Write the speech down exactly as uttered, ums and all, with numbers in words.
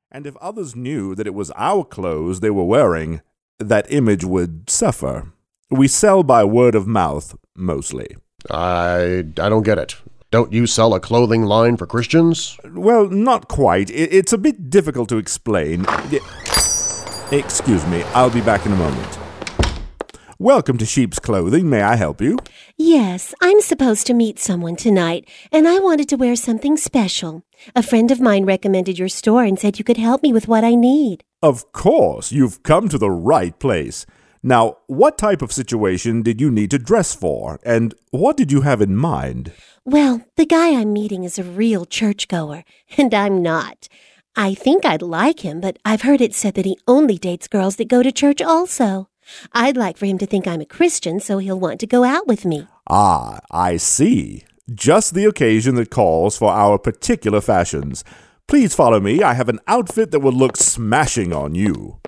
And if others knew that it was our clothes they were wearing, that image would suffer. We sell by word of mouth, mostly. I, I don't get it. Don't you sell a clothing line for Christians? Well, not quite. It's a bit difficult to explain. Excuse me, I'll be back in a moment. Welcome to Sheep's Clothing. May I help you? Yes, I'm supposed to meet someone tonight, and I wanted to wear something special. A friend of mine recommended your store and said you could help me with what I need. Of course, you've come to the right place. Now, what type of situation did you need to dress for, and what did you have in mind? Well, the guy I'm meeting is a real churchgoer, and I'm not. I think I'd like him, but I've heard it said that he only dates girls that go to church also. I'd like for him to think I'm a Christian, so he'll want to go out with me. Ah, I see. Just the occasion that calls for our particular fashions. Please follow me. I have an outfit that will look smashing on you.